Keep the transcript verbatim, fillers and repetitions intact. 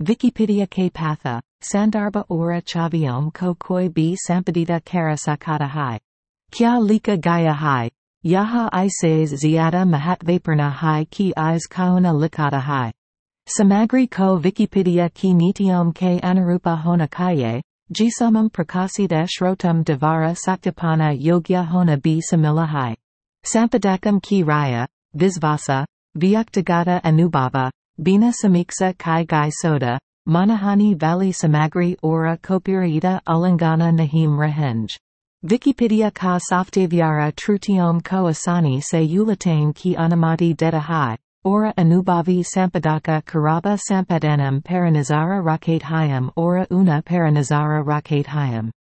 Wikipedia K Patha, Sandarbha Ora Chaviom Ko Koi B Sampadita Karasakata Hai. Kya Lika Gaya Hai. Yaha Ises Ziada Mahatvaparna Hai Ki Is Kauna Likata Hai. Samagri Ko Wikipedia Ki Nitiom K Anarupa Hona Kaye, Jisamam Prakasita Shrotam Devara Saktapana Yogya Hona B Samila Hai. Sampadakam Ki Raya, Visvasa, Vyaktagata Anubhava, Bina Samiksa Kai Gai Soda, Manahani Valley Samagri Ora Kopirita Ulangana Nahim Rahenj. Wikipedia Ka Saftavyara Trutiom Ko Asani Se Ulatain Ki Anamati Deta Hai, Ora Anubhavi Sampadaka Karaba Sampadanam Paranazara Rakate Hayam Ora Una Paranazara Rakate Hayam.